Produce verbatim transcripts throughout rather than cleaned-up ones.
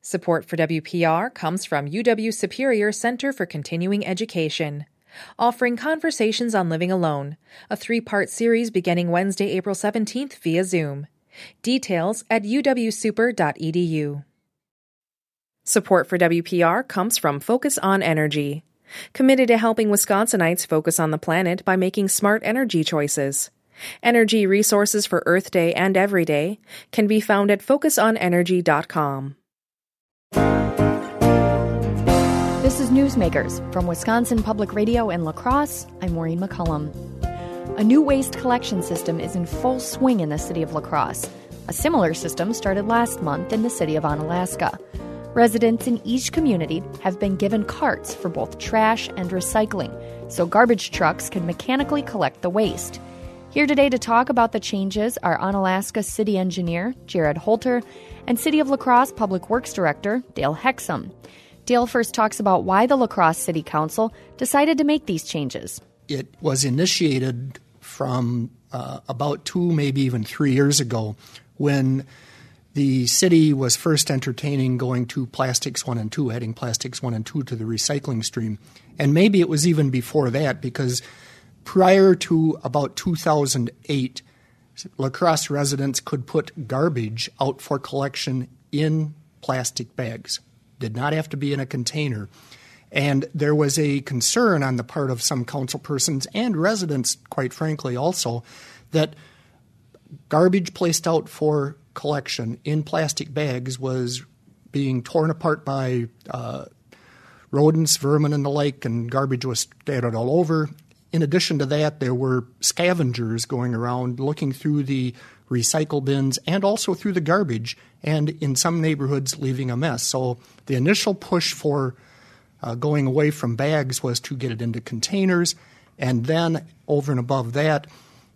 Support for W P R comes from U W Superior Center for Continuing Education, offering Conversations on Living Alone, a three-part series beginning Wednesday, April seventeenth via Zoom. Details at u w super dot e d u. Support for W P R comes from Focus on Energy, committed to helping Wisconsinites focus on the planet by making smart energy choices. Energy resources for Earth Day and Every Day can be found at focus on energy dot com. This is Newsmakers from Wisconsin Public Radio in La Crosse. I'm Maureen McCullum. A new waste collection system is in full swing in the city of La Crosse. A similar system started last month in the city of Onalaska. Residents in each community have been given carts for both trash and recycling, so garbage trucks can mechanically collect the waste. Here today to talk about the changes are Onalaska City Engineer Jared Holter and City of La Crosse Public Works Director Dale Hexum. Dale first talks about why the La Crosse City Council decided to make these changes. It was initiated from uh, about two, maybe even three years ago when the city was first entertaining going to Plastics one and two, adding Plastics one and two to the recycling stream. And maybe it was even before that, because prior to about two thousand eight, La Crosse residents could put garbage out for collection in plastic bags. Did not have to be in a container. And there was a concern on the part of some council persons and residents, quite frankly, also, that garbage placed out for collection in plastic bags was being torn apart by uh, rodents, vermin, and the like, and garbage was scattered all over. In addition to that, there were scavengers going around looking through the recycle bins and also through the garbage, and in some neighborhoods leaving a mess. So the initial push for uh, going away from bags was to get it into containers, and then over and above that,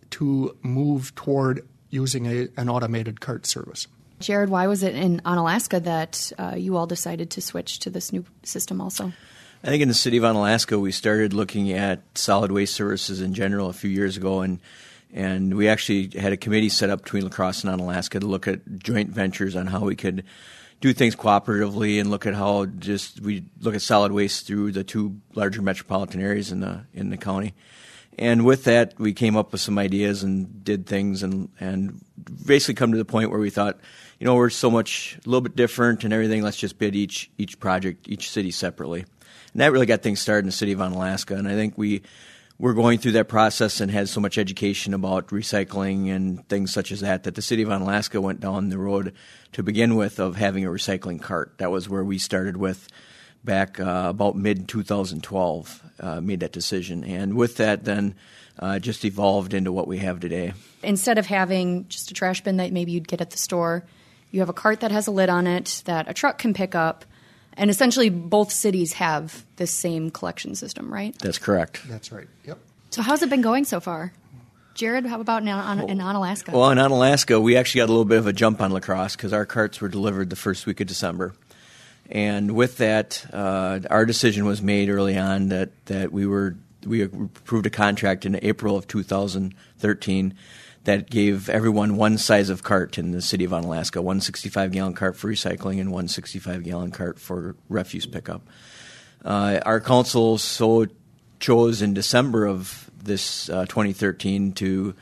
to move toward using a, an automated cart service. Jared, why was it in Onalaska that uh, you all decided to switch to this new system also? I think in the city of Onalaska, we started looking at solid waste services in general a few years ago, and and we actually had a committee set up between La Crosse and Onalaska to look at joint ventures on how we could do things cooperatively and look at how just we look at solid waste through the two larger metropolitan areas in the in the county. And with that, we came up with some ideas and did things and, and basically come to the point where we thought, you know, we're so much a little bit different and everything. Let's just bid each each project, each city separately. And that really got things started in the city of Onalaska. And I think we were going through that process and had so much education about recycling and things such as that, that the city of Onalaska went down the road to begin with of having a recycling cart. That was where we started with back uh, about mid twenty twelve, uh, made that decision. And with that then uh, just evolved into what we have today. Instead of having just a trash bin that maybe you'd get at the store, you have a cart that has a lid on it that a truck can pick up. And essentially both cities have the same collection system, right? That's correct. That's right, yep. So how's it been going so far? Jared, how about in, in Onalaska? Well, in Onalaska, we actually got a little bit of a jump on La Crosse because our carts were delivered the first week of December. And with that, uh, our decision was made early on that, that we were we approved a contract in April of two thousand thirteen that gave everyone one size of cart in the city of Onalaska, one sixty-five gallon cart for recycling and one sixty-five gallon cart for refuse pickup. Uh, our council so chose in December of this uh, twenty thirteen to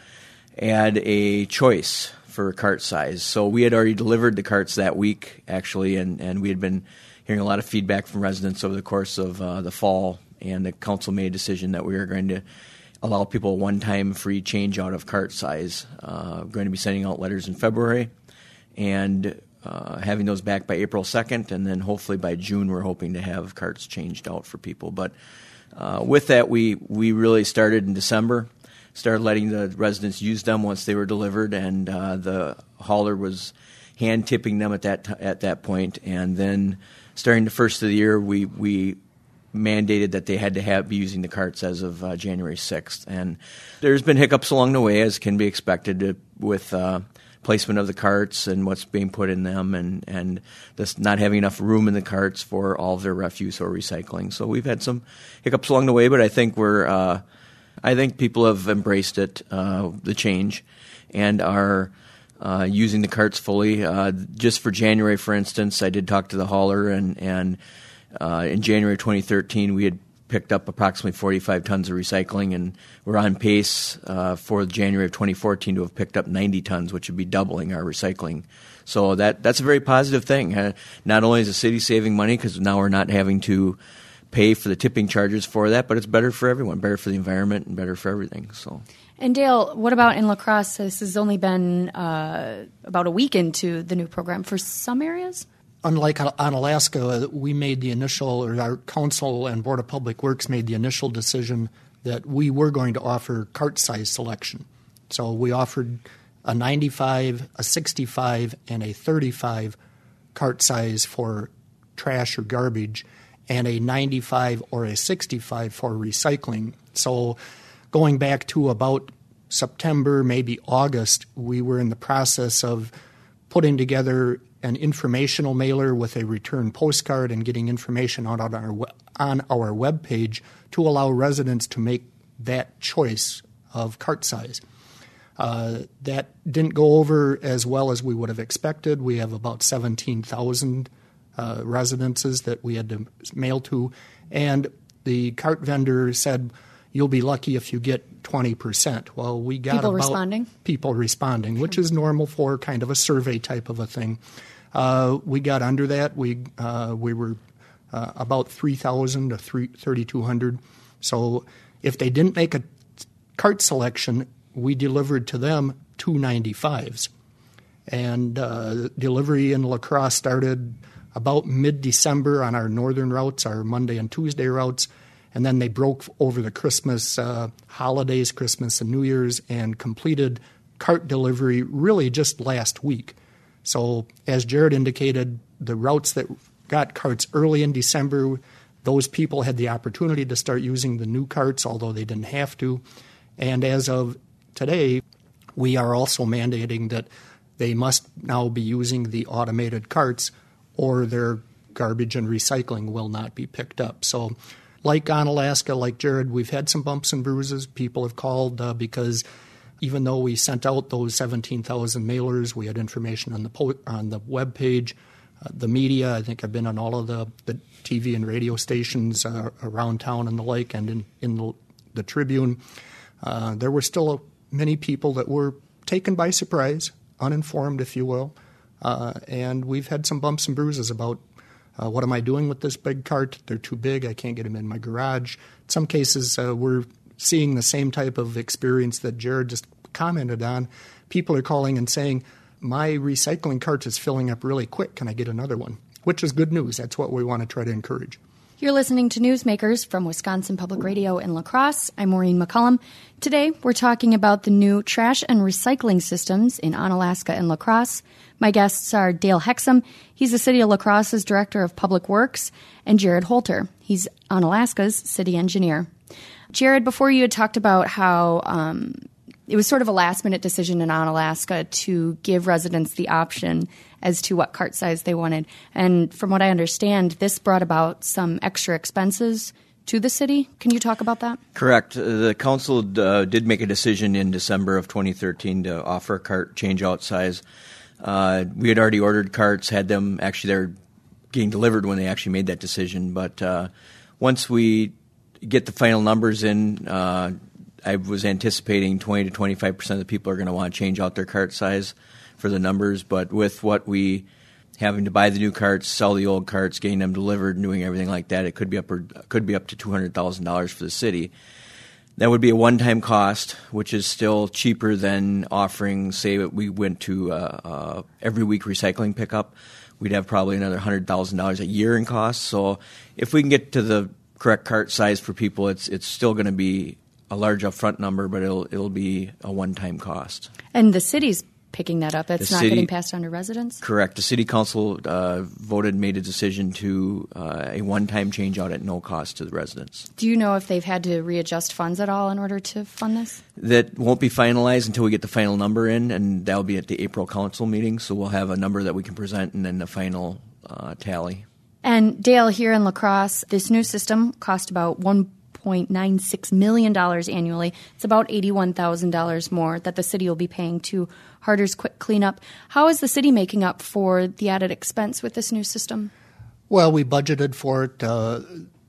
add a choice for cart size. So we had already delivered the carts that week, actually, and, and we had been hearing a lot of feedback from residents over the course of uh, the fall, and the council made a decision that we were going to allow people a one-time free change out of cart size. Uh, we're going to be sending out letters in February and uh, having those back by April second, and then hopefully by June we're hoping to have carts changed out for people. But uh, with that, we, we really started in December, started letting the residents use them once they were delivered, and uh, the hauler was hand-tipping them at that t- at that point. And then starting the first of the year, we we mandated that they had to have be using the carts as of uh, January sixth. And there's been hiccups along the way, as can be expected, to, with uh, placement of the carts and what's being put in them, and, and this not having enough room in the carts for all of their refuse or recycling. So we've had some hiccups along the way, but I think we're uh, I think people have embraced it, uh, the change, and are uh, using the carts fully. Uh, just for January, for instance, I did talk to the hauler, and, and uh, in January twenty thirteen, we had picked up approximately forty-five tons of recycling, and we're on pace uh, for January of twenty fourteen to have picked up ninety tons, which would be doubling our recycling. So that that's a very positive thing. Uh, not only is the city saving money because now we're not having to pay for the tipping charges for that, but it's better for everyone, better for the environment, and better for everything. So. And Dale, what about in La Crosse? This has only been uh, about a week into the new program for some areas? Unlike on Alaska, we made the initial, or our council and Board of Public Works made the initial decision that we were going to offer cart size selection. So we offered a ninety-five, a sixty-five, and a thirty-five cart size for trash or garbage, and a ninety-five or a sixty-five for recycling. So going back to about September, maybe August, we were in the process of putting together an informational mailer with a return postcard and getting information out on our on our webpage to allow residents to make that choice of cart size. Uh, that didn't go over as well as we would have expected. We have about seventeen thousand uh, residences that we had to mail to, and the cart vendor said, you'll be lucky if you get twenty percent. Well, we got people about responding? people responding, which is normal for kind of a survey type of a thing. Uh, we got under that. We uh, we were uh, about three thousand to thirty-two hundred. So if they didn't make a cart selection, we delivered to them two ninety-fives. And uh, delivery in La Crosse started about mid-December on our northern routes, our Monday and Tuesday routes. And then they broke over the Christmas uh, holidays, Christmas and New Year's, and completed cart delivery really just last week. So as Jared indicated, the routes that got carts early in December, those people had the opportunity to start using the new carts, although they didn't have to. And as of today, we are also mandating that they must now be using the automated carts or their garbage and recycling will not be picked up. So like on Alaska, like Jared, we've had some bumps and bruises. People have called uh, because even though we sent out those seventeen thousand mailers, we had information on the po- on the webpage, uh, the media. I think I've been on all of the, the T V and radio stations uh, around town and the like, and in, in the, the Tribune. Uh, there were still many people that were taken by surprise, uninformed, if you will, uh, and we've had some bumps and bruises about Uh, what am I doing with this big cart? They're too big. I can't get them in my garage. In some cases, uh, we're seeing the same type of experience that Jared just commented on. People are calling and saying, my recycling cart is filling up really quick. Can I get another one? Which is good news. That's what we want to try to encourage. You're listening to Newsmakers from Wisconsin Public Radio in La Crosse. I'm Maureen McCullum. Today, we're talking about the new trash and recycling systems in Onalaska and La Crosse. My guests are Dale Hexum. He's the City of La Crosse's Director of Public Works, and Jared Holter. He's Onalaska's city engineer. Jared, before you had talked about how um, it was sort of a last-minute decision in Onalaska to give residents the option as to what cart size they wanted. And from what I understand, this brought about some extra expenses to the city. Can you talk about that? Correct. The council uh, did make a decision in December of twenty thirteen to offer a cart change-out size. Uh, we had already ordered carts, had them actually they're getting delivered when they actually made that decision. But uh, once we get the final numbers in, uh, I was anticipating twenty to twenty-five percent of the people are going to want to change out their cart size for the numbers. But with what we having to buy the new carts, sell the old carts, getting them delivered, and doing everything like that, it could be up or, could be up to two hundred thousand dollars for the city. That would be a one-time cost, which is still cheaper than offering, say, we went to uh, uh, every week recycling pickup. We'd have probably another one hundred thousand dollars a year in costs. So if we can get to the correct cart size for people, it's it's still going to be a large upfront number, but it'll it'll be a one-time cost. And the city's picking that up. It's The not city- getting passed on to residents? Correct. The city council uh, voted, made a decision to uh, a one-time change out at no cost to the residents. Do you know if they've had to readjust funds at all in order to fund this? That won't be finalized until we get the final number in, and that'll be at the April council meeting. So we'll have a number that we can present and then the final uh, tally. And Dale, here in La Crosse, this new system cost about one point nine six million dollars annually. It's about eighty-one thousand dollars more that the city will be paying to Harder's Quick Cleanup. How is the city making up for the added expense with this new system? Well, we budgeted for it. Uh,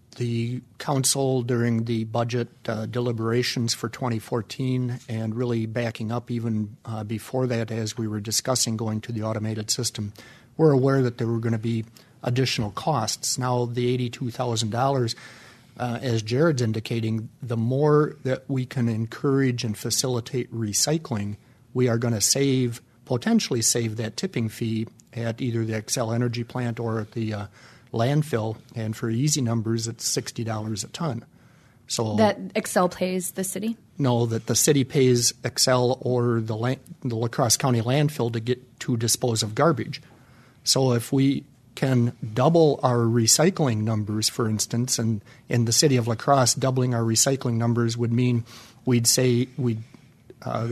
the council, during the budget uh, deliberations for twenty fourteen, and really backing up even uh, before that as we were discussing going to the automated system, we're aware that there were going to be additional costs. Now, the eighty-two thousand dollars, uh, as Jared's indicating, the more that we can encourage and facilitate recycling, we are going to save, potentially save that tipping fee at either the Xcel Energy plant or at the uh, landfill. And for easy numbers, it's sixty dollars a ton. So that Xcel pays the city? No, that the city pays Xcel or the, La- the La Crosse County landfill to get to dispose of garbage. So if we can double our recycling numbers, for instance, and in the city of La Crosse, doubling our recycling numbers would mean we'd say we'd uh,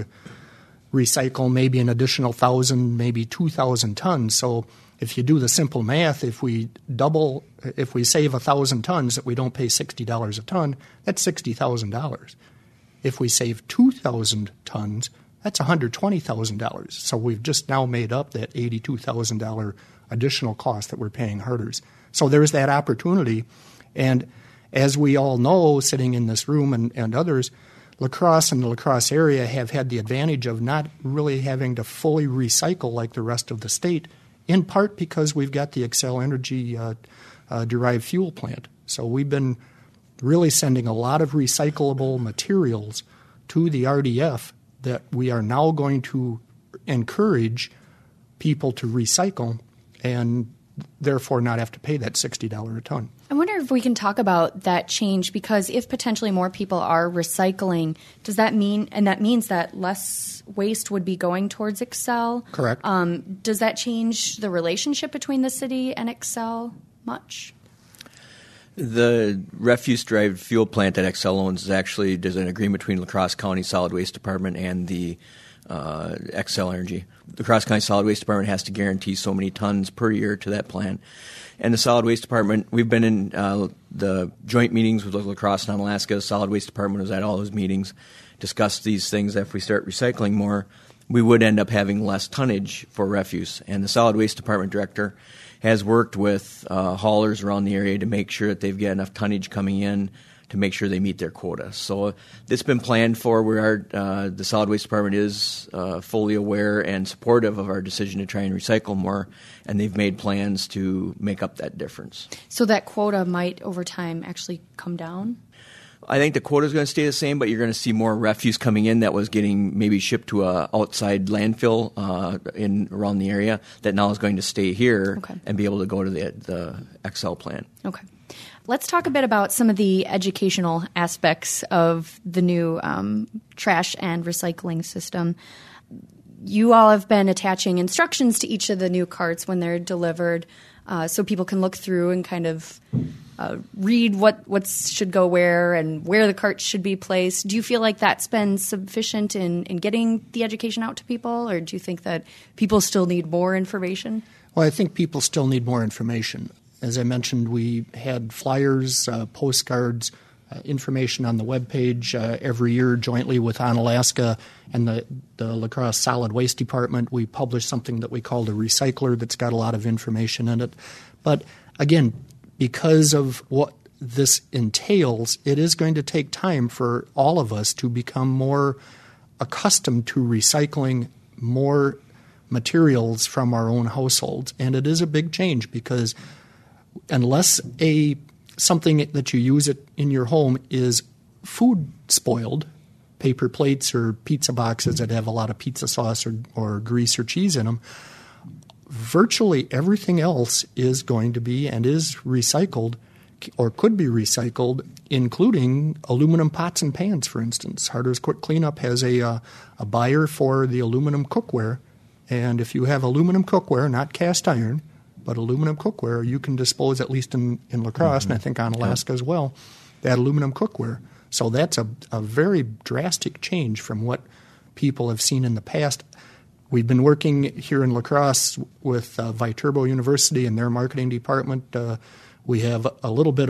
recycle maybe an additional thousand, maybe two thousand tons. So if you do the simple math, if we double, if we save a thousand tons that we don't pay sixty dollars a ton, that's sixty thousand dollars. If we save two thousand tons, that's one hundred twenty thousand dollars. So we've just now made up that eighty-two thousand dollars additional cost that we're paying Harders. So there's that opportunity. And as we all know, sitting in this room and, and others, La Crosse and the La Crosse area have had the advantage of not really having to fully recycle like the rest of the state, in part because we've got the Xcel Energy uh, uh, derived fuel plant. So we've been really sending a lot of recyclable materials to the R D F that we are now going to encourage people to recycle and therefore not have to pay that sixty dollars a ton. I wonder if we can talk about that change, because if potentially more people are recycling, does that mean, and that means that less waste would be going towards Xcel? Correct. Um, does that change the relationship between the city and Xcel much? The refuse-derived fuel plant that Xcel owns is actually, there's an agreement between La Crosse County Solid Waste Department and the uh, Xcel Energy. The La Crosse County Solid Waste Department has to guarantee so many tons per year to that plant. And the Solid Waste Department, we've been in uh, the joint meetings with La Crosse and Alaska. The Solid Waste Department was at all those meetings, discussed these things. That if we start recycling more, we would end up having less tonnage for refuse. And the Solid Waste Department director has worked with uh, haulers around the area to make sure that they've got enough tonnage coming in to make sure they meet their quota. So uh, it's been planned for. We are, uh, the Solid Waste Department is uh, fully aware and supportive of our decision to try and recycle more, and they've made plans to make up that difference. So that quota might, over time, actually come down? I think the quota is going to stay the same, but you're going to see more refuse coming in that was getting maybe shipped to a outside landfill uh, in around the area that now is going to stay here okay. and be able to go to the, the Xcel plant. Okay. Let's talk a bit about some of the educational aspects of the new um, trash and recycling system. You all have been attaching instructions to each of the new carts when they're delivered, uh, so people can look through and kind of uh, read what what should go where and where the carts should be placed. Do you feel like that's been sufficient in, in getting the education out to people, or do you think that people still need more information? Well, I think people still need more information. As I mentioned, we had flyers, uh, postcards, uh, information on the webpage uh, every year jointly with Onalaska and the, the La Crosse Solid Waste Department. We publish something that we call the Recycler that's got a lot of information in it. But again, because of what this entails, it is going to take time for all of us to become more accustomed to recycling more materials from our own households. And it is a big change because unless a something that you use it in your home is food spoiled, paper plates or pizza boxes that have a lot of pizza sauce or, or grease or cheese in them, virtually everything else is going to be and is recycled or could be recycled, including aluminum pots and pans, for instance. Harder's Quick Cleanup has a, uh, a buyer for the aluminum cookware, and if you have aluminum cookware, not cast iron, but aluminum cookware, you can dispose, at least in, in La Crosse, mm-hmm. and I think on Alaska as well, that aluminum cookware. So that's a, a very drastic change from what people have seen in the past. We've been working here in La Crosse with uh, Viterbo University and their marketing department. Uh, we have a little bit of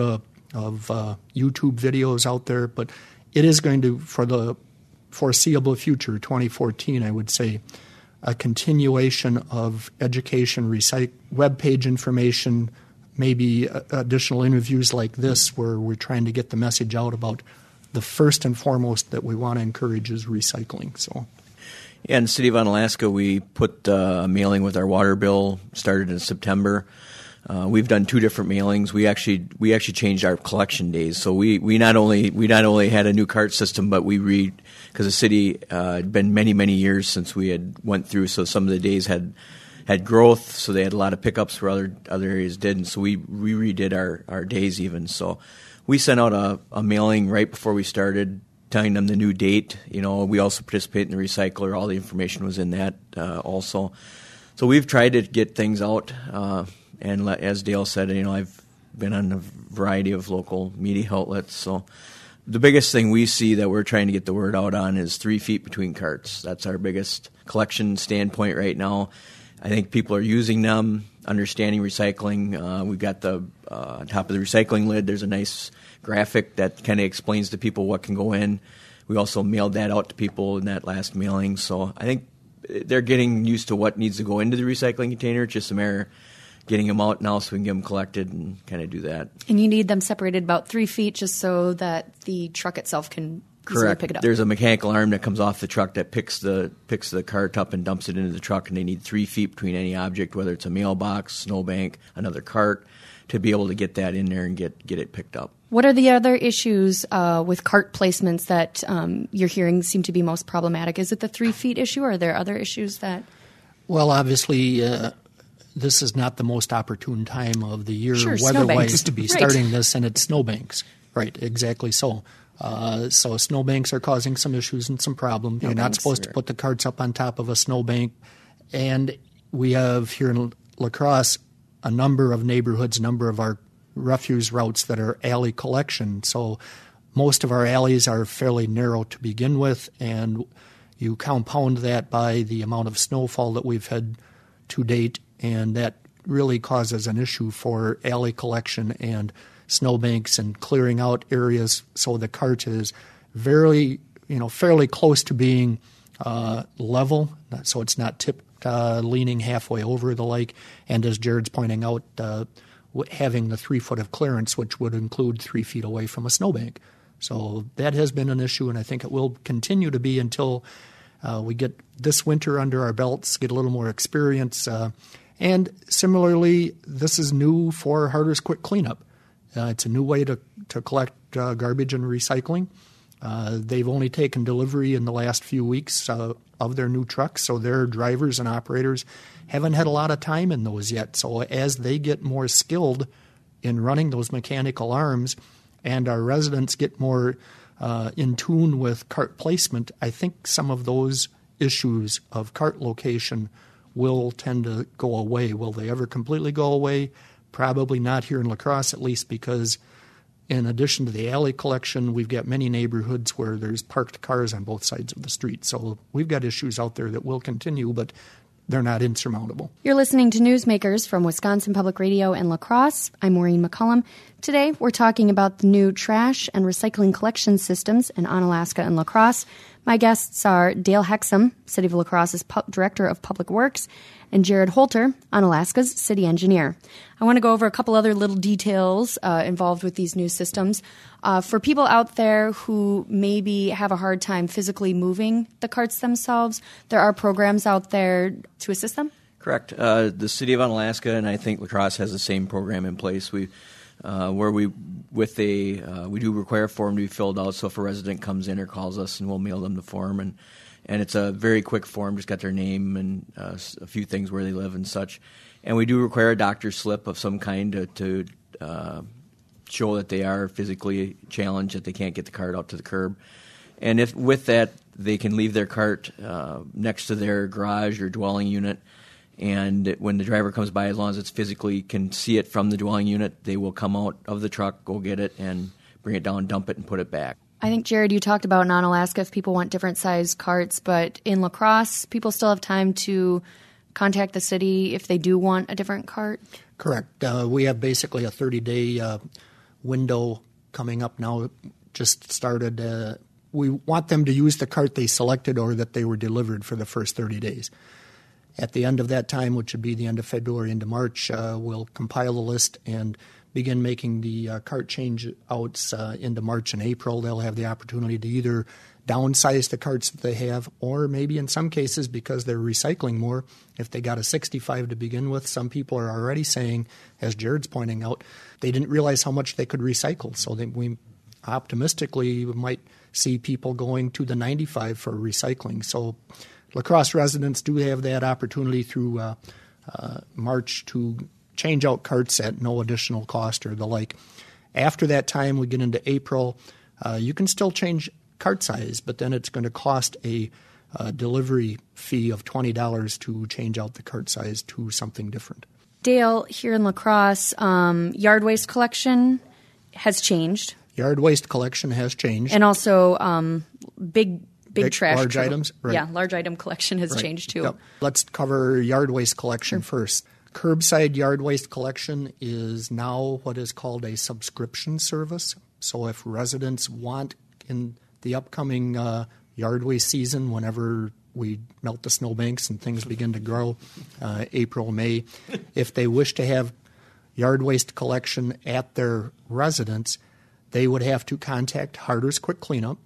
of uh, YouTube videos out there, but it is going to, for the foreseeable future, twenty fourteen, I would say, a continuation of education, recyc- web page information, maybe uh, additional interviews like this where we're trying to get the message out about the first and foremost that we want to encourage is recycling. So, yeah, in the city of Onalaska, we put uh, a mailing with our water bill, started in September. Uh, we've done two different mailings. We actually we actually changed our collection days. So we, we not only we not only had a new cart system, but we re because the city uh, had been many many years since we had went through. So some of the days had had growth, so they had a lot of pickups where other other areas didn't. So we we redid our, our days even. So we sent out a, a mailing right before we started, telling them the new date. You know, we also participate in the recycler. All the information was in that uh, also. So we've tried to get things out. Uh, And as Dale said, you know, I've been on a variety of local media outlets. So the biggest thing we see that we're trying to get the word out on is three feet between carts. That's our biggest collection standpoint right now. I think people are using them, understanding recycling. Uh, we've got the uh, top of the recycling lid. There's a nice graphic that kind of explains to people what can go in. We also mailed that out to people in that last mailing. So I think they're getting used to what needs to go into the recycling container. It's just a matter of getting them out now so we can get them collected and kind of do that. And you need them separated about three feet just so that the truck itself can easily Correct. pick it up. There's a mechanical arm that comes off the truck that picks the picks the cart up and dumps it into the truck, and they need three feet between any object, whether it's a mailbox, snowbank, another cart, to be able to get that in there and get, get it picked up. What are the other issues uh, with cart placements that um, you're hearing seem to be most problematic? Is it the three feet issue, or are there other issues that... Well, obviously... Uh, This is not the most opportune time of the year sure, weather-wise to be right. starting this, and it's snowbanks. Right, exactly so. Uh, so snowbanks are causing some issues and some problems. You're not supposed to put the carts up on top of a snowbank. And we have here in La Crosse a number of neighborhoods, a number of our refuse routes that are alley collection. So most of our alleys are fairly narrow to begin with, and you compound that by the amount of snowfall that we've had to date, and that really causes an issue for alley collection and snowbanks and clearing out areas so the cart is very, you know, fairly close to being uh, level, so it's not tipped, uh, leaning halfway over the lake. And as Jared's pointing out, uh, having the three foot of clearance, which would include three feet away from a snowbank. So that has been an issue, and I think it will continue to be until uh, we get this winter under our belts, get a little more experience. Uh, And similarly, this is new for Harder's Quick Cleanup. Uh, it's a new way to, to collect uh, garbage and recycling. Uh, they've only taken delivery in the last few weeks uh, of their new trucks, so their drivers and operators haven't had a lot of time in those yet. So as they get more skilled in running those mechanical arms and our residents get more uh, in tune with cart placement, I think some of those issues of cart location will tend to go away. Will they ever completely go away? Probably not here in La Crosse, at least, because in addition to the alley collection, we've got many neighborhoods where there's parked cars on both sides of the street. So we've got issues out there that will continue, but they're not insurmountable. You're listening to Newsmakers from Wisconsin Public Radio in La Crosse. I'm Maureen McCullum. Today, we're talking about the new trash and recycling collection systems in Onalaska and La Crosse. My guests are Dale Hexum, City of La Crosse's Pu- Director of Public Works, and Jared Holter, Onalaska's City Engineer. I want to go over a couple other little details uh, involved with these new systems. Uh, for people out there who maybe have a hard time physically moving the carts themselves, there are programs out there to assist them? Correct. Uh, the City of Onalaska, and I think La Crosse has the same program in place. We Uh, where we with a uh, we do require a form to be filled out. So if a resident comes in or calls us, and we'll mail them the form, and and it's a very quick form, just got their name and uh, a few things where they live and such. And we do require a doctor's slip of some kind to, to uh, show that they are physically challenged, that they can't get the cart out to the curb. And if with that, they can leave their cart uh, next to their garage or dwelling unit. And when the driver comes by, as long as it's physically can see it from the dwelling unit, they will come out of the truck, go get it, and bring it down, dump it, and put it back. I think, Jared, you talked about in Onalaska if people want different size carts, but in La Crosse, people still have time to contact the city if they do want a different cart? Correct. Uh, we have basically a thirty-day uh, window coming up now just started. Uh, we want them to use the cart they selected or that they were delivered for the first thirty days. At the end of that time, which would be the end of February into March, uh, we'll compile a list and begin making the uh, cart change outs uh, into March and April. They'll have the opportunity to either downsize the carts that they have, or maybe in some cases, because they're recycling more, if they got a sixty-five to begin with, some people are already saying, as Jared's pointing out, they didn't realize how much they could recycle. So they, we optimistically might see people going to the ninety-five for recycling. So La Crosse residents do have that opportunity through uh, uh, March to change out carts at no additional cost or the like. After that time, we get into April. Uh, you can still change cart size, but then it's going to cost a uh, delivery fee of twenty dollars to change out the cart size to something different. Dale, here in La Crosse, um, yard waste collection has changed. Yard waste collection has changed. And also um, big big, Big, trash. large tr- items? Right. Yeah, large item collection has Right. changed too. Yep. Let's cover yard waste collection first. Curbside yard waste collection is now what is called a subscription service. So if residents want in the upcoming uh, yard waste season, whenever we melt the snowbanks and things begin to grow, uh, April, May, if they wish to have yard waste collection at their residence, they would have to contact Harder's Quick Cleanup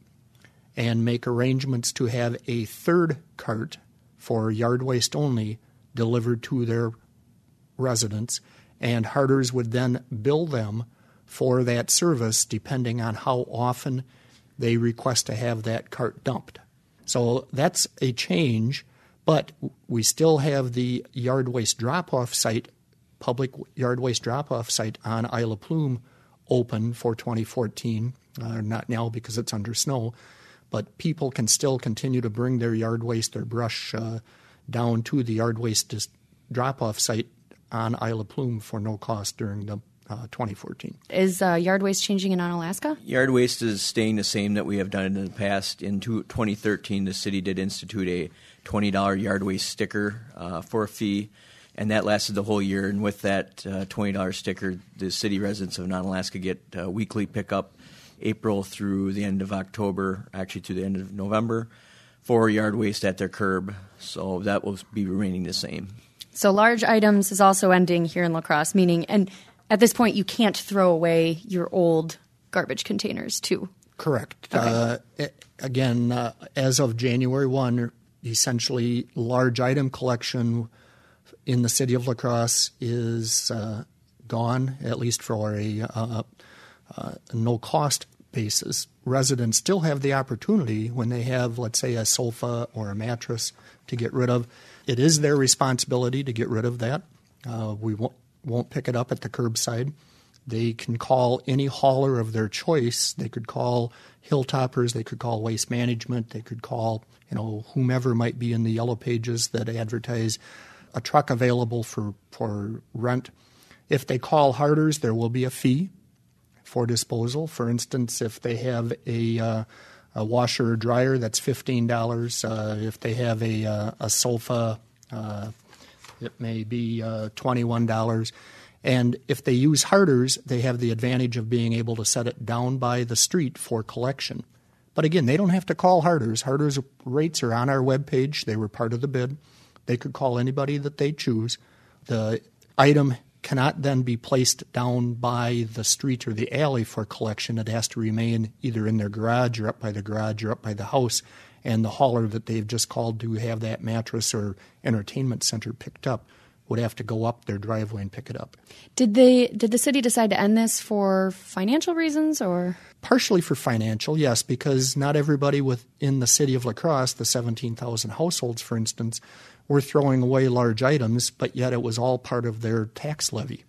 and make arrangements to have a third cart for yard waste only delivered to their residents, and Harder's would then bill them for that service depending on how often they request to have that cart dumped. So that's a change, but we still have the yard waste drop-off site, public yard waste drop-off site on Isle of Plume open for twenty fourteen, uh, not now because it's under snow, but people can still continue to bring their yard waste, their brush, uh, down to the yard waste dis- drop-off site on Isle of Plume for no cost during the uh, twenty fourteen. Is uh, yard waste changing in Onalaska? Yard waste is staying the same that we have done in the past. In twenty thirteen, the city did institute a twenty dollars yard waste sticker uh, for a fee, and that lasted the whole year. And with that uh, twenty dollars sticker, the city residents of Onalaska get uh, weekly pickup April through the end of October, actually to the end of November, for yard waste at their curb. So that will be remaining the same. So large items is also ending here in La Crosse, meaning, and at this point you can't throw away your old garbage containers too. Correct. Okay. Uh, again, uh, as of January first, essentially large item collection in the city of La Crosse is uh, gone, at least for a uh, uh, no-cost basis. Residents still have the opportunity when they have, let's say, a sofa or a mattress to get rid of. It is their responsibility to get rid of that. Uh, we won't, won't pick it up at the curbside. They can call any hauler of their choice. They could call Hilltoppers. They could call Waste Management. They could call, you know, whomever might be in the yellow pages that advertise a truck available for, for rent. If they call Harder's, there will be a fee for disposal. For instance, if they have a, uh, a washer or dryer, that's fifteen dollars. Uh, if they have a, uh, a sofa, uh, it may be uh, twenty-one dollars. And if they use Harder's, they have the advantage of being able to set it down by the street for collection. But again, they don't have to call Harder's. Harder's rates are on our webpage. They were part of the bid. They could call anybody that they choose. The item cannot then be placed down by the street or the alley for collection. It has to remain either in their garage or up by the garage or up by the house, and the hauler that they've just called to have that mattress or entertainment center picked up would have to go up their driveway and pick it up. Did they? Did the city decide to end this for financial reasons, or? Partially for financial, yes, because not everybody within the city of La Crosse, the seventeen thousand households, for instance, were throwing away large items, but yet it was all part of their tax levy.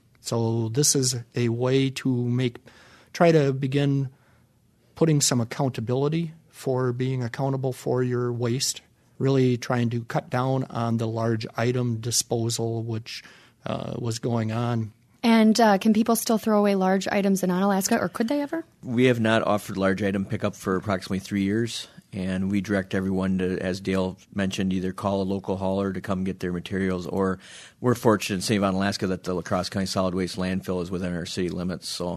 So this is a way to make, try to begin putting some accountability for being accountable for your waste, really trying to cut down on the large item disposal which uh, was going on. And uh, can people still throw away large items in Onalaska, or could they ever? We have not offered large item pickup for approximately three years. And we direct everyone to, as Dale mentioned, either call a local hauler to come get their materials, or we're fortunate in Saint John, Alaska, that the La Crosse County Solid Waste Landfill is within our city limits. So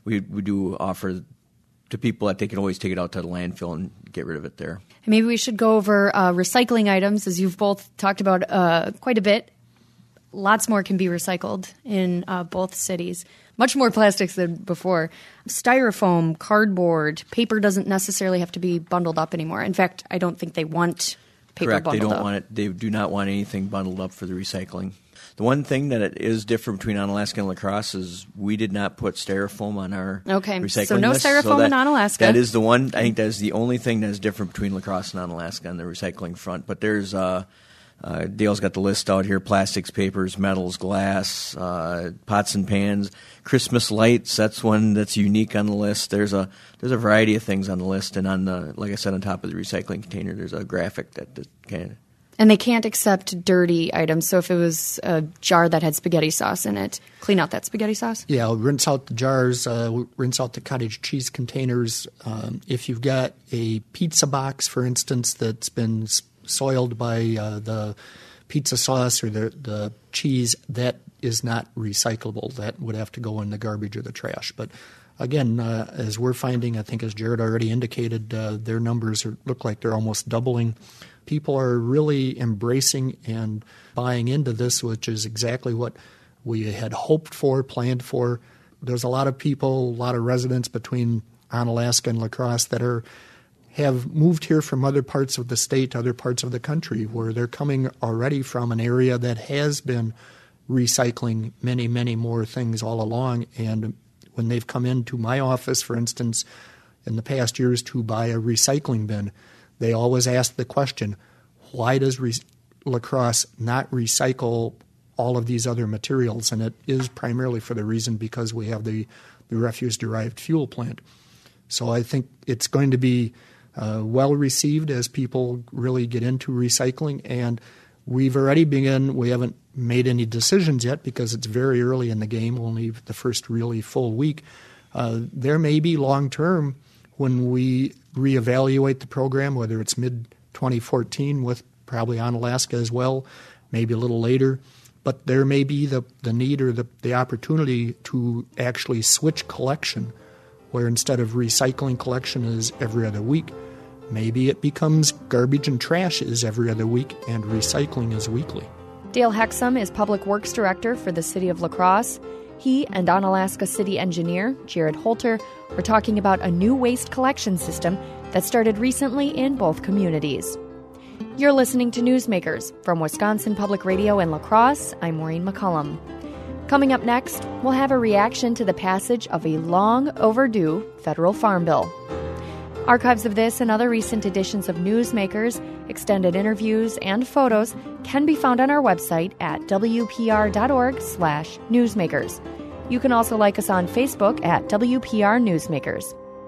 we we do offer to people that they can always take it out to the landfill and get rid of it there. Maybe we should go over uh, recycling items, as you've both talked about uh, quite a bit. Lots more can be recycled in uh, both cities. Much more plastics than before. Styrofoam, cardboard, paper doesn't necessarily have to be bundled up anymore. In fact, I don't think they want paper Correct. bundled They don't up. want it. They do not want anything bundled up for the recycling. The one thing that it is different between Onalaska and La Crosse is we did not put styrofoam on our Okay, recycling so no list. styrofoam that, in Onalaska. That is the one. I think that is the only thing that is different between La Crosse and Onalaska on the recycling front. But there's uh, uh, Dale's got the list out here: plastics, papers, metals, glass, uh, pots and pans, Christmas lights. That's one that's unique on the list. There's a there's a variety of things on the list, and on the like I said, on top of the recycling container, there's a graphic that, that kind of. And they can't accept dirty items. So if it was a jar that had spaghetti sauce in it, clean out that spaghetti sauce? Yeah, rinse out the jars, uh, rinse out the cottage cheese containers. Um, if you've got a pizza box, for instance, that's been soiled by uh, the pizza sauce or the, the cheese, that is not recyclable. That would have to go in the garbage or the trash. But again, uh, as we're finding, I think as Jared already indicated, uh, their numbers are, look like they're almost doubling. People are really embracing and buying into this, which is exactly what we had hoped for, planned for. There's a lot of people, a lot of residents between Onalaska and La Crosse that are have moved here from other parts of the state, other parts of the country, where they're coming already from an area that has been recycling many, many more things all along. And when they've come into my office, for instance, in the past years to buy a recycling bin, they always ask the question, why does Re- La Crosse not recycle all of these other materials? And it is primarily for the reason because we have the, the refuse-derived fuel plant. So I think it's going to be uh, well received as people really get into recycling. And we've already begun, we haven't made any decisions yet because it's very early in the game, only the first really full week. Uh, there may be long-term when we reevaluate the program, whether it's mid twenty fourteen with probably Onalaska as well, maybe a little later. But there may be the, the need or the, the opportunity to actually switch collection, where instead of recycling collection is every other week, maybe it becomes garbage and trash is every other week and recycling is weekly. Dale Hexum is Public Works Director for the City of La Crosse. He and Onalaska City Engineer Jared Holter are talking about a new waste collection system that started recently in both communities. You're listening to Newsmakers from Wisconsin Public Radio in La Crosse. I'm Maureen McCullum. Coming up next, we'll have a reaction to the passage of a long overdue federal farm bill. Archives of this and other recent editions of Newsmakers, extended interviews, and photos can be found on our website at w p r dot org slash newsmakers. You can also like us on Facebook at W P R Newsmakers.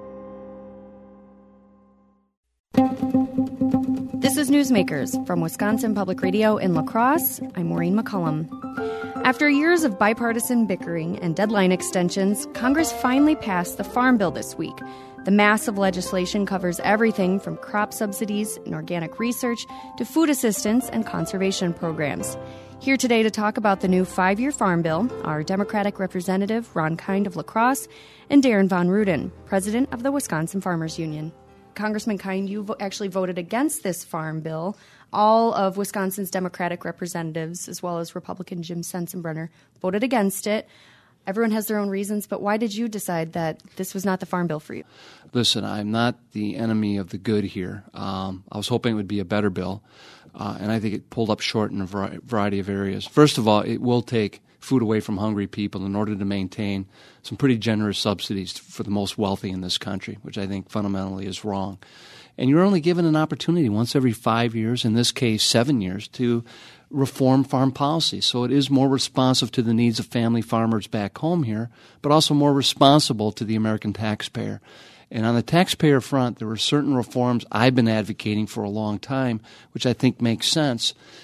This is Newsmakers from Wisconsin Public Radio in La Crosse. I'm Maureen McCullum. After years of bipartisan bickering and deadline extensions, Congress finally passed the Farm Bill this week. The massive legislation covers everything from crop subsidies and organic research to food assistance and conservation programs. Here today to talk about the new five-year Farm Bill are Democratic Representative Ron Kind of La Crosse and Darren Von Ruden, President of the Wisconsin Farmers Union. Congressman Kind, you vo- actually voted against this Farm Bill. All of Wisconsin's Democratic representatives, as well as Republican Jim Sensenbrenner, voted against it. Everyone has their own reasons, but why did you decide that this was not the Farm Bill for you? Listen, I'm not the enemy of the good here. Um, I was hoping it would be a better bill, uh, and I think it pulled up short in a variety of areas. First of all, it will take food away from hungry people in order to maintain some pretty generous subsidies for the most wealthy in this country, which I think fundamentally is wrong. And you're only given an opportunity once every five years, in this case seven years, to reform farm policy. So it is more responsive to the needs of family farmers back home here, but also more responsible to the American taxpayer. And on the taxpayer front, there were certain reforms I've been advocating for a long time, which I think makes sense.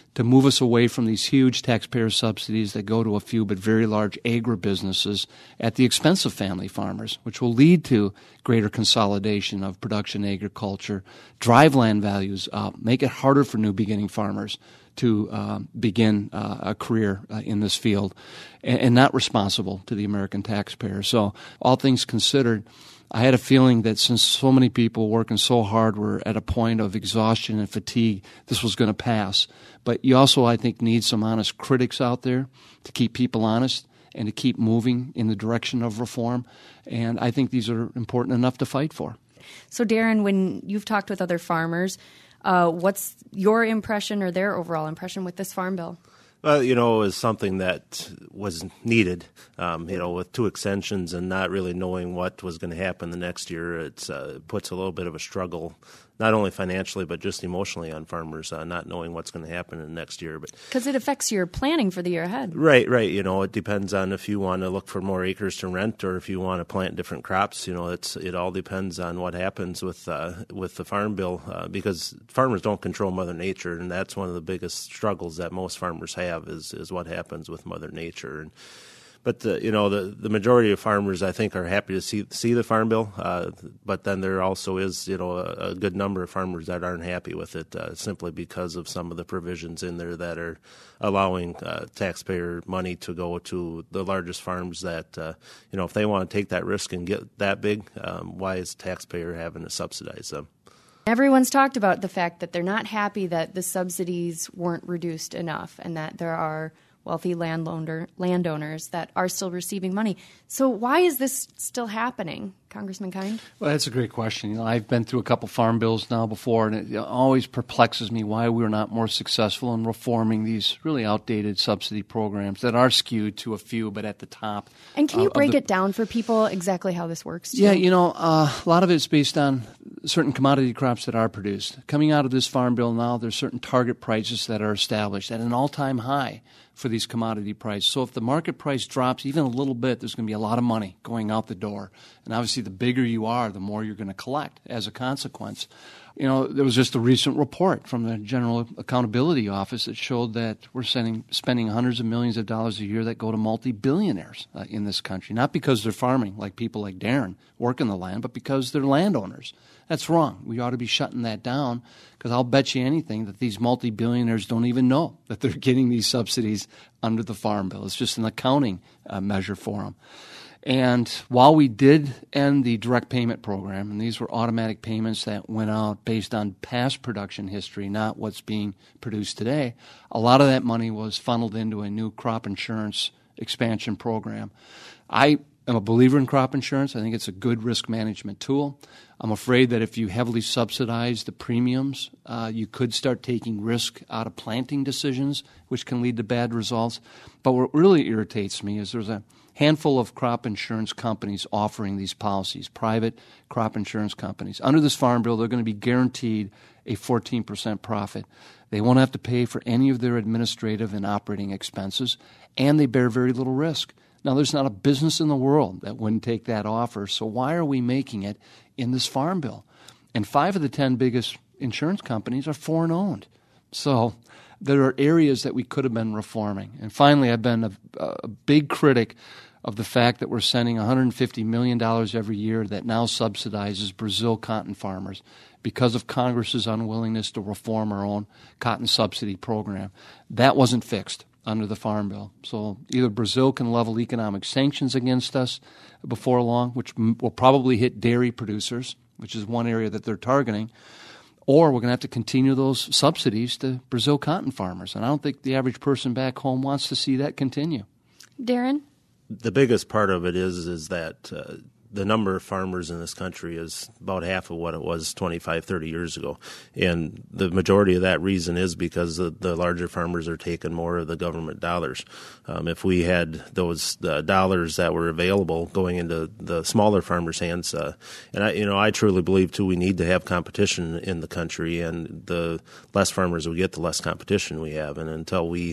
to move us away from these huge taxpayer subsidies that go to a few but very large agribusinesses at the expense of family farmers, which will lead to greater consolidation of production agriculture, drive land values up, make it harder for new beginning farmers to uh, begin uh, a career uh, in this field, and, and not responsible to the American taxpayer. So all things considered, I had a feeling that since so many people working so hard were at a point of exhaustion and fatigue, this was going to pass. But you also, I think, need some honest critics out there to keep people honest and to keep moving in the direction of reform. And I think these are important enough to fight for. So, Darren, when you've talked with other farmers, uh, what's your impression or their overall impression with this farm bill? Well, you know, it was something that was needed, um, you know, with two extensions and not really knowing what was going to happen the next year. It's, uh, it puts a little bit of a struggle, not only financially, but just emotionally on farmers, uh, not knowing what's going to happen in the next year. But because it affects your planning for the year ahead. Right, right. You know, it depends on if you want to look for more acres to rent or if you want to plant different crops. You know, it's it all depends on what happens with uh, with the farm bill uh, because farmers don't control Mother Nature, and that's one of the biggest struggles that most farmers have is is what happens with Mother Nature. And But the, you know the, the majority of farmers, I think, are happy to see see the farm bill. Uh, but then there also is you know a, a good number of farmers that aren't happy with it uh, simply because of some of the provisions in there that are allowing uh, taxpayer money to go to the largest farms. That uh, you know if they want to take that risk and get that big, um, why is the taxpayer having to subsidize them? Everyone's talked about the fact that they're not happy that the subsidies weren't reduced enough and that there are wealthy landowner, landowners that are still receiving money. So why is this still happening, Congressman Kind? Well, that's a great question. You know, I've been through a couple farm bills now before, and it always perplexes me why we're not more successful in reforming these really outdated subsidy programs that are skewed to a few, but at the top. And can you uh, break the, it down for people exactly how this works? Too? Yeah, you know, uh, a lot of it's based on certain commodity crops that are produced. Coming out of this farm bill now, there's certain target prices that are established at an all-time high for these commodity prices. So if the market price drops even a little bit, there's going to be a lot of money going out the door. And obviously, the bigger you are, the more you're going to collect as a consequence. You know, there was just a recent report from the General Accountability Office that showed that we're sending, spending hundreds of millions of dollars a year that go to multi-billionaires uh, in this country, not because they're farming like people like Darren working the land, but because they're landowners. That's wrong. We ought to be shutting that down because I'll bet you anything that these multi-billionaires don't even know that they're getting these subsidies under the Farm Bill. It's just an accounting uh, measure for them. And while we did end the direct payment program, and these were automatic payments that went out based on past production history, not what's being produced today, a lot of that money was funneled into a new crop insurance expansion program. I am a believer in crop insurance. I think it's a good risk management tool. I'm afraid that if you heavily subsidize the premiums, uh, you could start taking risk out of planting decisions, which can lead to bad results. But what really irritates me is there's a handful of crop insurance companies offering these policies, private crop insurance companies. Under this Farm Bill, they're going to be guaranteed a fourteen percent profit. They won't have to pay for any of their administrative and operating expenses, and they bear very little risk. Now, there's not a business in the world that wouldn't take that offer, so why are we making it in this Farm Bill? And five of the ten biggest insurance companies are foreign-owned. So there are areas that we could have been reforming. And finally, I've been a, a big critic of the fact that we're sending one hundred fifty million dollars every year that now subsidizes Brazil cotton farmers because of Congress's unwillingness to reform our own cotton subsidy program. That wasn't fixed under the Farm Bill. So either Brazil can level economic sanctions against us before long, which will probably hit dairy producers, which is one area that they're targeting, or we're going to have to continue those subsidies to Brazil cotton farmers. And I don't think the average person back home wants to see that continue. Darren? The biggest part of it is is that uh, the number of farmers in this country is about half of what it was twenty-five, thirty years ago. And the majority of that reason is because the, the larger farmers are taking more of the government dollars. Um, if we had those uh, dollars that were available going into the smaller farmers' hands, uh, and I, you know, I truly believe, too, we need to have competition in the country. And the less farmers we get, the less competition we have. And until we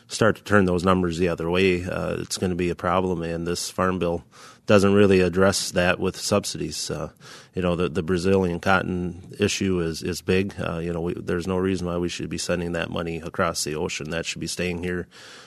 start to turn those numbers the other way, uh, it's going to be a problem. And this farm bill doesn't really address that with subsidies. Uh, you know, the, the Brazilian cotton issue is, is big. Uh, you know, we, there's no reason why we should be sending that money across the ocean. That should be staying here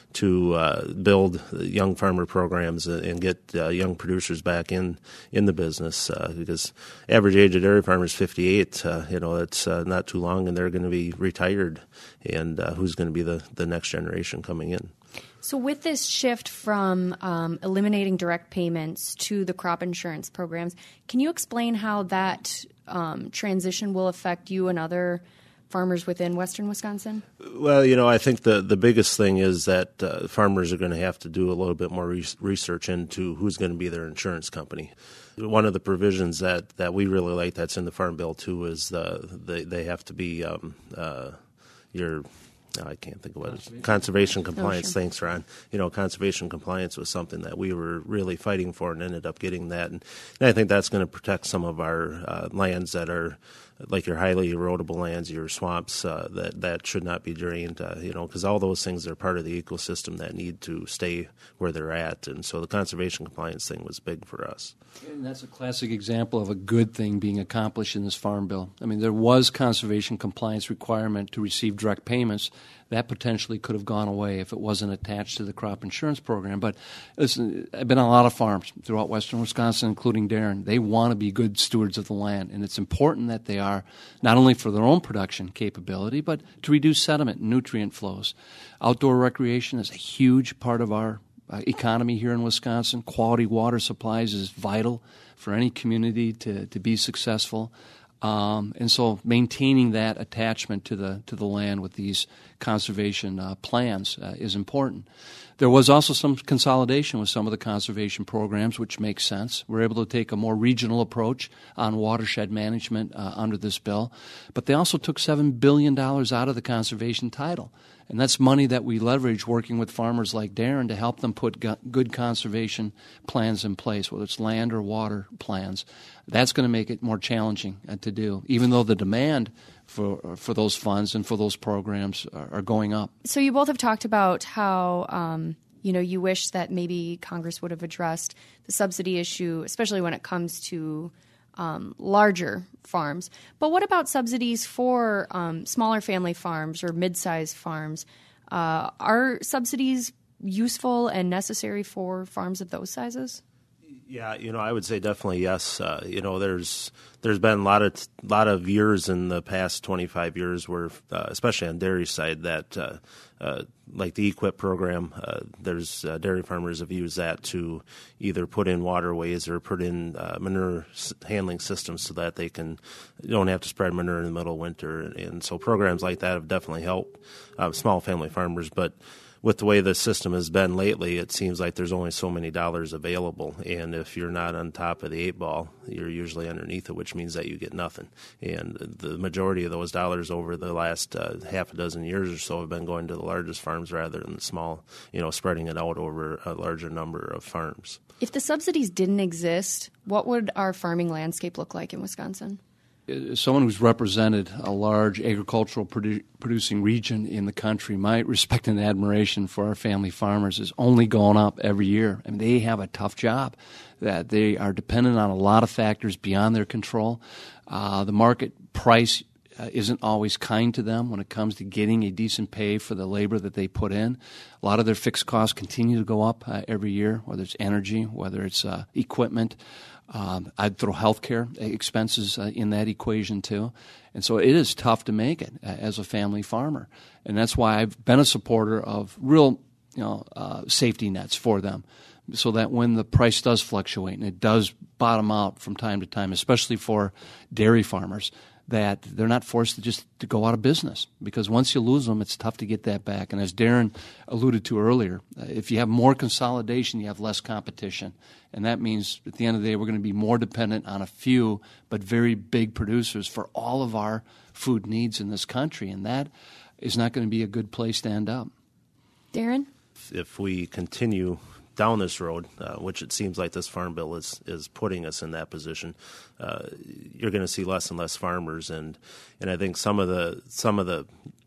to uh, build young farmer programs and get uh, young producers back in, in the business. Uh, because average age of dairy farmer is fifty-eight. Uh, you know, it's uh, not too long, and they're going to be retired. And uh, who's going to be the, the next generation coming in? So with this shift from um, eliminating direct payments to the crop insurance programs, can you explain how that um, transition will affect you and other farmers within western Wisconsin? Well, you know, I think the, the biggest thing is that uh, farmers are going to have to do a little bit more re- research into who's going to be their insurance company. One of the provisions that, that we really like that's in the Farm Bill, too, is the, they, they have to be um, uh, your... I can't think of what it is. Conservation compliance. Oh, sure. Thanks, Ron. You know, conservation compliance was something that we were really fighting for and ended up getting that. And, and I think that's going to protect some of our uh, lands that are like your highly erodible lands, your swamps, uh, that, that should not be drained, uh, you know, because all those things are part of the ecosystem that need to stay where they're at. And so the conservation compliance thing was big for us. And that's a classic example of a good thing being accomplished in this Farm Bill. I mean, there was conservation compliance requirement to receive direct payments. That potentially could have gone away if it wasn't attached to the crop insurance program. But listen, I've been on a lot of farms throughout western Wisconsin, including Darren. They want to be good stewards of the land, and it's important that they are, not only for their own production capability, but to reduce sediment and nutrient flows. Outdoor recreation is a huge part of our uh, economy here in Wisconsin. Quality water supplies is vital for any community to, to be successful. Um, and so maintaining that attachment to the to the land with these conservation uh, plans uh, is important. There was also some consolidation with some of the conservation programs, which makes sense. We're able to take a more regional approach on watershed management uh, under this bill. But they also took seven billion dollars out of the conservation title. And that's money that we leverage working with farmers like Darren to help them put go- good conservation plans in place, whether it's land or water plans. That's going to make it more challenging uh, to do, even though the demand for for those funds and for those programs are, are going up. So you both have talked about how um, you know you wish that maybe Congress would have addressed the subsidy issue, especially when it comes to um, larger farms. But what about subsidies for um, smaller family farms or mid-sized farms? Uh, are subsidies useful and necessary for farms of those sizes? Yeah, you know, I would say definitely yes. Uh, you know, there's there's been a lot of lot of years in the past twenty-five years where, uh, especially on dairy side, that uh, uh, like the E Q I P program, uh, there's uh, dairy farmers have used that to either put in waterways or put in uh, manure handling systems so that they can you don't have to spread manure in the middle of winter, and, and so programs like that have definitely helped uh, small family farmers, but. With the way the system has been lately, it seems like there's only so many dollars available. And if you're not on top of the eight ball, you're usually underneath it, which means that you get nothing. And the majority of those dollars over the last uh, half a dozen years or so have been going to the largest farms rather than the small, you know, spreading it out over a larger number of farms. If the subsidies didn't exist, what would our farming landscape look like in Wisconsin? As someone who's represented a large agricultural produ- producing region in the country, my respect and admiration for our family farmers is only going up every year. I mean, they have a tough job. That they are dependent on a lot of factors beyond their control. Uh, the market price uh, isn't always kind to them when it comes to getting a decent pay for the labor that they put in. A lot of their fixed costs continue to go up uh, every year, whether it's energy, whether it's uh, equipment. Um, I'd throw healthcare expenses uh, in that equation too. And so it is tough to make it uh, as a family farmer. And that's why I've been a supporter of real you know, uh, safety nets for them so that when the price does fluctuate and it does bottom out from time to time, especially for dairy farmers, that they're not forced to just to go out of business, because once you lose them, it's tough to get that back. And as Darren alluded to earlier, uh, if you have more consolidation, you have less competition. And that means at the end of the day, we're going to be more dependent on a few but very big producers for all of our food needs in this country. And that is not going to be a good place to end up. Darren? If we continue down this road, uh, which it seems like this farm bill is is putting us in that position, uh, you're going to see less and less farmers, and and I think some of the some of the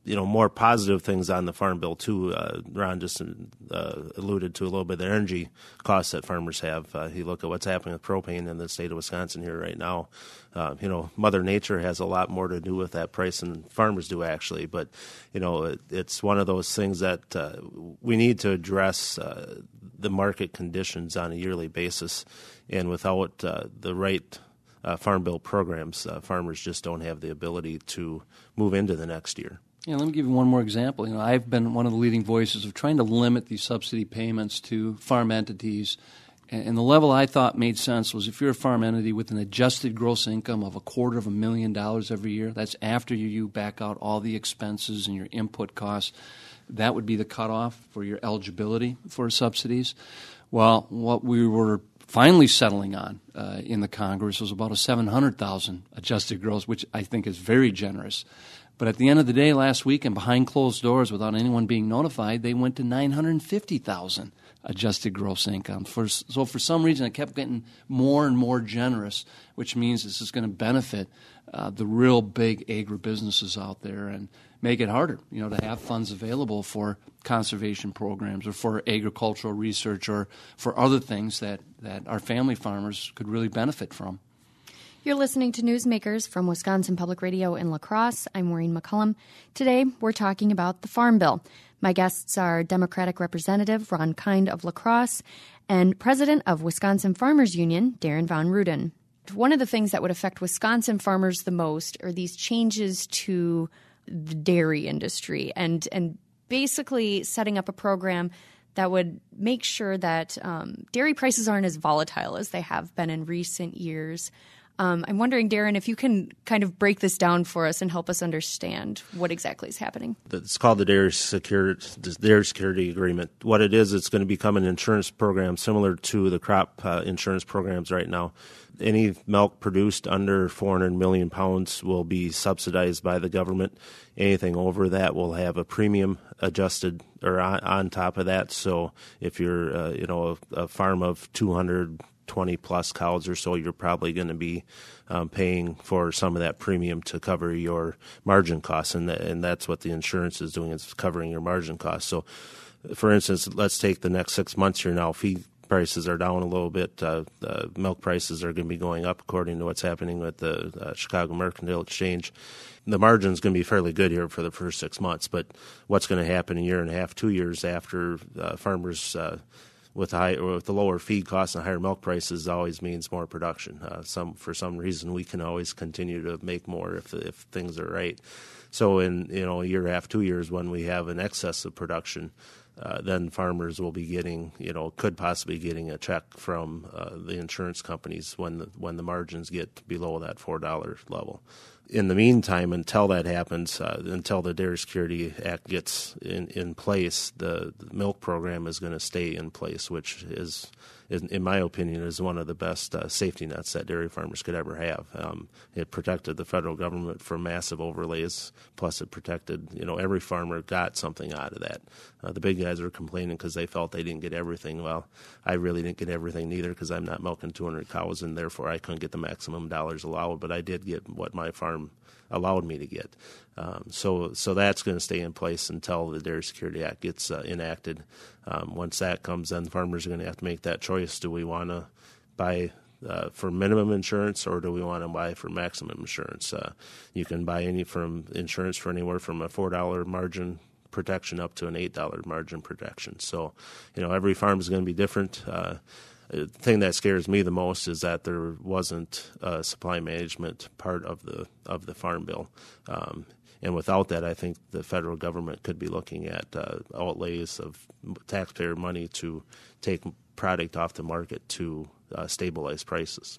you know, more positive things on the Farm Bill too. Uh, Ron just uh, alluded to a little bit of the energy costs that farmers have. Uh, you look at what's happening with propane in the state of Wisconsin here right now. Uh, you know, Mother Nature has a lot more to do with that price than farmers do actually. But, you know, it, it's one of those things that uh, we need to address uh, the market conditions on a yearly basis. And without uh, the right uh, Farm Bill programs, uh, farmers just don't have the ability to move into the next year. Yeah, let me give you one more example. You know, I've been one of the leading voices of trying to limit these subsidy payments to farm entities. And the level I thought made sense was if you're a farm entity with an adjusted gross income of a quarter of a million dollars every year, that's after you back out all the expenses and your input costs, that would be the cutoff for your eligibility for subsidies. Well, what we were finally settling on uh, in the Congress was about a seven hundred thousand dollars adjusted gross, which I think is very generous. But at the end of the day last week and behind closed doors without anyone being notified, they went to nine hundred fifty thousand dollars adjusted gross income. For, so for some reason, it kept getting more and more generous, which means this is going to benefit uh, the real big agribusinesses out there and make it harder, you know, to have funds available for conservation programs or for agricultural research or for other things that, that our family farmers could really benefit from. You're listening to Newsmakers from Wisconsin Public Radio in La Crosse. I'm Maureen McCullum. Today, we're talking about the Farm Bill. My guests are Democratic Representative Ron Kind of La Crosse and President of Wisconsin Farmers Union, Darren Von Ruden. One of the things that would affect Wisconsin farmers the most are these changes to the dairy industry and, and basically setting up a program that would make sure that um, dairy prices aren't as volatile as they have been in recent years. Um, I'm wondering, Darren, if you can kind of break this down for us and help us understand what exactly is happening. It's called the Dairy Security, Dairy Security Agreement. What it is, it's going to become an insurance program similar to the crop uh, insurance programs right now. Any milk produced under four hundred million pounds will be subsidized by the government. Anything over that will have a premium adjusted or on, on top of that. So if you're, uh, you know, a, a farm of two hundred twenty plus cows or so, you're probably going to be um, paying for some of that premium to cover your margin costs, and th- and that's what the insurance is doing, is covering your margin costs. So, for instance, let's take the next six months here now. Feed prices are down a little bit. Uh, uh, milk prices are going to be going up according to what's happening with the uh, Chicago Mercantile Exchange. The margin's going to be fairly good here for the first six months, but what's going to happen a year and a half, two years after uh, farmers uh, with the high, or with the lower feed costs and higher milk prices always means more production. Uh, some for some reason we can always continue to make more if if things are right. So in you know a year and a half, two years, when we have an excess of production, uh, then farmers will be getting you know could possibly getting a check from uh, the insurance companies when the, when the margins get below that four dollar level. In the meantime, until that happens, uh, until the Dairy Security Act gets in, in place, the, the milk program is going to stay in place, which is, is, in my opinion, is one of the best uh, safety nets that dairy farmers could ever have. Um, it protected the federal government from massive overlays, plus it protected, you know, every farmer got something out of that. Uh, the big guys were complaining because they felt they didn't get everything. Well, I really didn't get everything neither because I'm not milking two hundred cows, and therefore I couldn't get the maximum dollars allowed, but I did get what my farm allowed me to get. Um, so so that's going to stay in place until the Dairy Security Act gets uh, enacted. Um, once that comes, then farmers are going to have to make that choice. Do we want to buy uh, for minimum insurance, or do we want to buy for maximum insurance? Uh, you can buy any from insurance for anywhere from a four dollar margin protection up to an eight dollar margin protection. So, you know, every farm is going to be different. Uh, The thing that scares me the most is that there wasn't a supply management part of the of the Farm Bill, um, and without that, I think the federal government could be looking at uh, outlays of taxpayer money to take product off the market to uh, stabilize prices.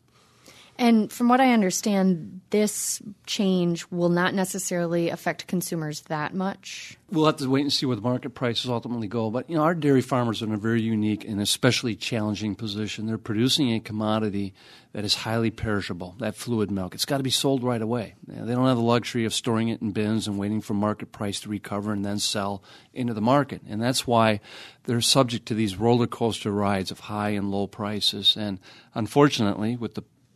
And from what I understand, this change will not necessarily affect consumers that much. We'll have to wait and see where the market prices ultimately go. But, you know, our dairy farmers are in a very unique and especially challenging position. They're producing a commodity that is highly perishable, that fluid milk. It's got to be sold right away. They don't have the luxury of storing it in bins and waiting for market price to recover and then sell into the market. And that's why they're subject to these roller coaster rides of high and low prices. And unfortunately, with the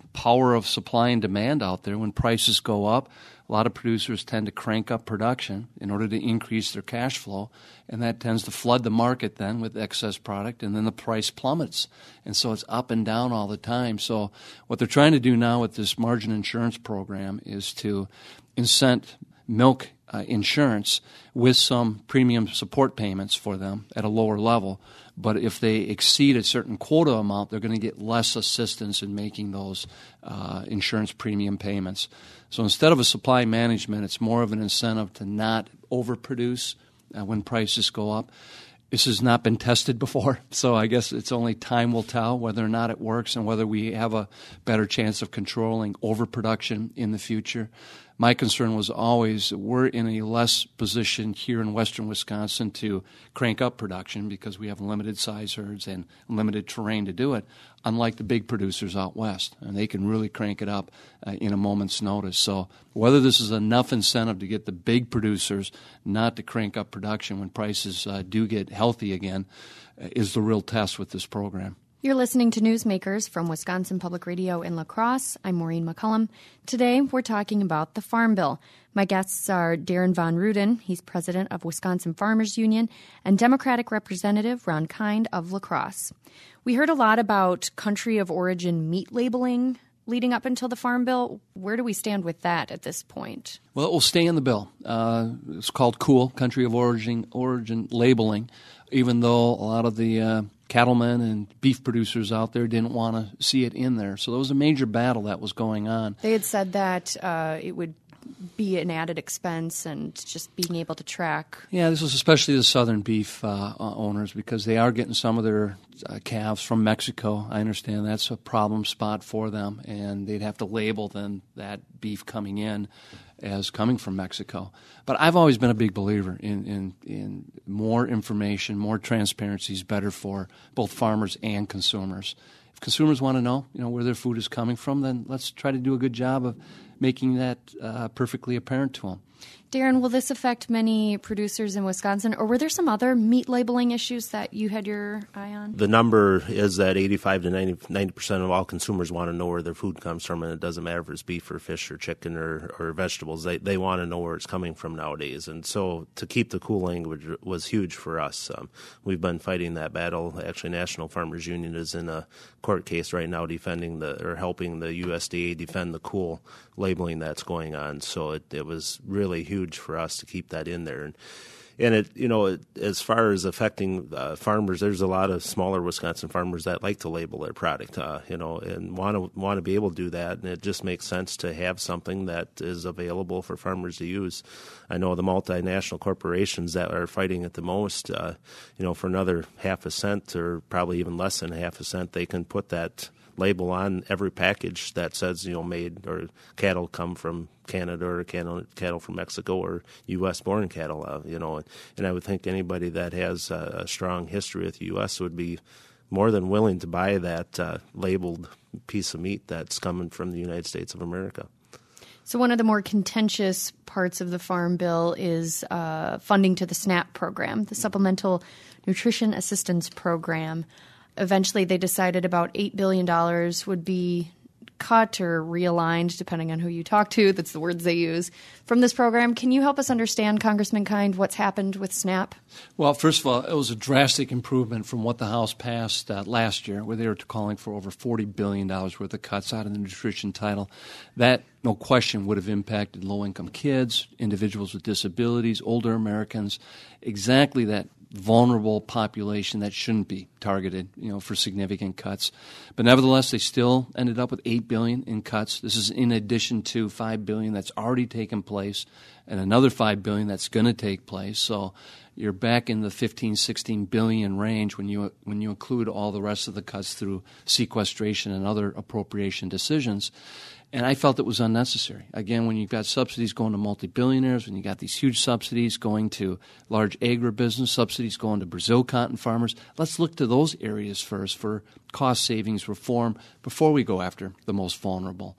power of supply and demand out there. When prices go up, a lot of producers tend to crank up production in order to increase their cash flow, and that tends to flood the market then with excess product, and then the price plummets. And so it's up and down all the time. So what they're trying to do now with this margin insurance program is to incent milk uh, insurance with some premium support payments for them at a lower level. But if they exceed a certain quota amount, they're going to get less assistance in making those uh, insurance premium payments. So instead of a supply management, it's more of an incentive to not overproduce uh, when prices go up. This has not been tested before, so I guess it's only time will tell whether or not it works and whether we have a better chance of controlling overproduction in the future. My concern was always we're in a less position here in western Wisconsin to crank up production because we have limited size herds and limited terrain to do it, unlike the big producers out west. And they can really crank it up uh, in a moment's notice. So whether this is enough incentive to get the big producers not to crank up production when prices uh, do get healthy again uh, is the real test with this program. You're listening to Newsmakers from Wisconsin Public Radio in La Crosse. I'm Maureen McCullum. Today, we're talking about the Farm Bill. My guests are Darren Von Ruden, he's president of Wisconsin Farmers Union, and Democratic Representative Ron Kind of La Crosse. We heard a lot about country of origin meat labeling leading up until the Farm Bill. Where do we stand with that at this point? Well, it will stay in the bill. Uh, it's called COOL, country of origin, origin labeling, even though a lot of the uh, cattlemen and beef producers out there didn't want to see it in there. So there was a major battle that was going on. They had said that uh, it would be an added expense and just being able to track. Yeah, this was especially the southern beef uh, owners because they are getting some of their uh, calves from Mexico. I understand that's a problem spot for them, and they'd have to label then that beef coming in as coming from Mexico. But I've always been a big believer in, in, in more information, more transparency is better for both farmers and consumers. If consumers want to know, you know, where their food is coming from, then let's try to do a good job of making that uh, perfectly apparent to them. Darren, will this affect many producers in Wisconsin, or were there some other meat labeling issues that you had your eye on? The number is that eighty-five to ninety percent of all consumers want to know where their food comes from, and it doesn't matter if it's beef or fish or chicken or, or vegetables. They they want to know where it's coming from nowadays. And so to keep the COOL language was huge for us. Um, we've been fighting that battle. Actually, National Farmers Union is in a court case right now defending the or helping the U S D A defend the COOL labeling that's going on. So it, it was really huge for us to keep that in there. And, and it, you know, it, as far as affecting uh, farmers, there's a lot of smaller Wisconsin farmers that like to label their product, uh, you know, and want to want to be able to do that. And it just makes sense to have something that is available for farmers to use. I know the multinational corporations that are fighting it the most, uh, you know, for another half a cent or probably even less than half a cent, they can put that label on every package that says, you know, made or cattle come from Canada or cattle, cattle from Mexico or U S born cattle, uh, you know. And I would think anybody that has a strong history with the U S would be more than willing to buy that uh, labeled piece of meat that's coming from the United States of America. So one of the more contentious parts of the Farm Bill is uh, funding to the SNAP program, the Supplemental Nutrition Assistance Program. Eventually, they decided about eight billion dollars would be cut or realigned, depending on who you talk to. That's the words they use, from this program. Can you help us understand, Congressman Kind, what's happened with SNAP? Well, first of all, it was a drastic improvement from what the House passed uh, last year, where they were calling for over forty billion dollars worth of cuts out of the nutrition title. That, no question, would have impacted low-income kids, individuals with disabilities, older Americans, exactly that vulnerable population that shouldn't be targeted, you know, for significant cuts. But nevertheless, they still ended up with eight billion dollars in cuts. This is in addition to five billion dollars that's already taken place and another five billion dollars that's going to take place. So you're back in the fifteen, sixteen billion dollars range when you when you include all the rest of the cuts through sequestration and other appropriation decisions. And I felt it was unnecessary. Again, when you've got subsidies going to multi-billionaires, when you've got these huge subsidies going to large agribusiness, subsidies going to Brazil cotton farmers, let's look to those areas first for cost savings reform before we go after the most vulnerable.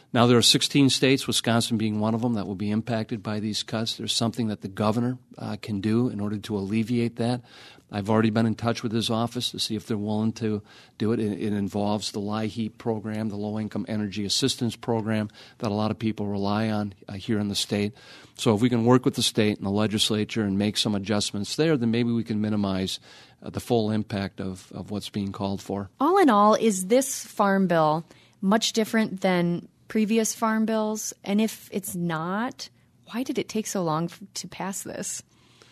Now, there are sixteen states, Wisconsin being one of them, that will be impacted by these cuts. There's something that the governor uh, can do in order to alleviate that. I've already been in touch with his office to see if they're willing to do it. It, it involves the LIHEAP program, the Low-Income Energy Assistance Program that a lot of people rely on uh, here in the state. So if we can work with the state and the legislature and make some adjustments there, then maybe we can minimize uh, the full impact of, of what's being called for. All in all, is this farm bill much different than previous farm bills? And if it's not, why did it take so long f- to pass this?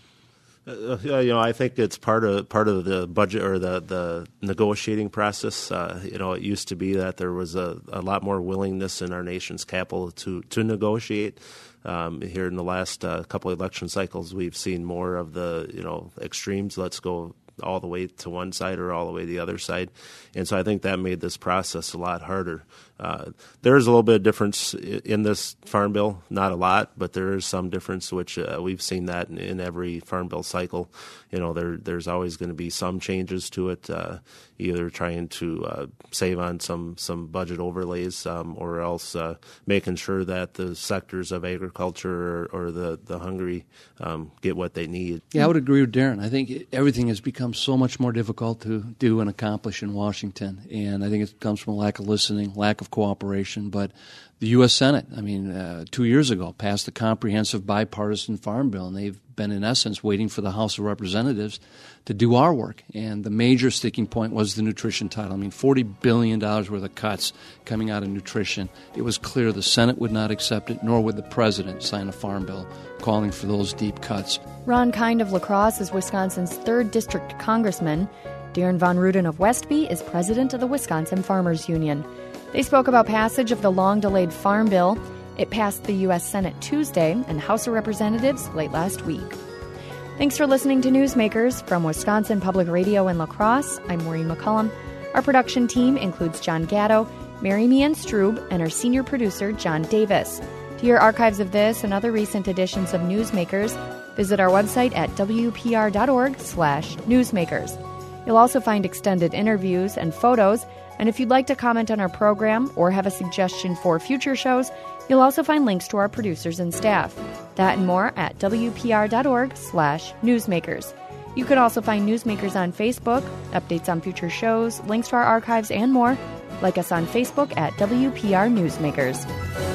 Uh, you know, I think it's part of part of the budget or the, the negotiating process. Uh, you know, it used to be that there was a, a lot more willingness in our nation's capital to to negotiate. Um, here in the last uh, couple of election cycles, we've seen more of the you know extremes. Let's go all the way to one side or all the way to the other side. And so I think that made this process a lot harder. Uh, there is a little bit of difference in this farm bill, not a lot, but there is some difference, which uh, we've seen that in, in every farm bill cycle. You know, there there's always going to be some changes to it, uh, either trying to uh, save on some, some budget overlays um, or else uh, making sure that the sectors of agriculture or, or the, the hungry um, get what they need. Yeah, I would agree with Darren. I think everything has become so much more difficult to do and accomplish in Washington, and I think it comes from a lack of listening, lack of cooperation. But the U S Senate, I mean, uh, two years ago, passed a comprehensive bipartisan farm bill, and they've been, in essence, waiting for the House of Representatives to do our work. And the major sticking point was the nutrition title. I mean, forty billion dollars worth of cuts coming out of nutrition. It was clear the Senate would not accept it, nor would the President sign a farm bill calling for those deep cuts. Ron Kind of La Crosse is Wisconsin's third District Congressman. Darren Von Ruden of Westby is president of the Wisconsin Farmers Union. They spoke about passage of the long-delayed farm bill. It passed the U S Senate Tuesday and House of Representatives late last week. Thanks for listening to Newsmakers from Wisconsin Public Radio in La Crosse. I'm Maureen McCullum. Our production team includes John Gatto, Mary Meehan Strube, and our senior producer, John Davis. To hear archives of this and other recent editions of Newsmakers, visit our website at w p r dot org slash newsmakers. You'll also find extended interviews and photos, and if you'd like to comment on our program or have a suggestion for future shows, you'll also find links to our producers and staff. That and more at w p r dot org slash newsmakers. You can also find Newsmakers on Facebook, updates on future shows, links to our archives, and more. Like us on Facebook at W P R Newsmakers.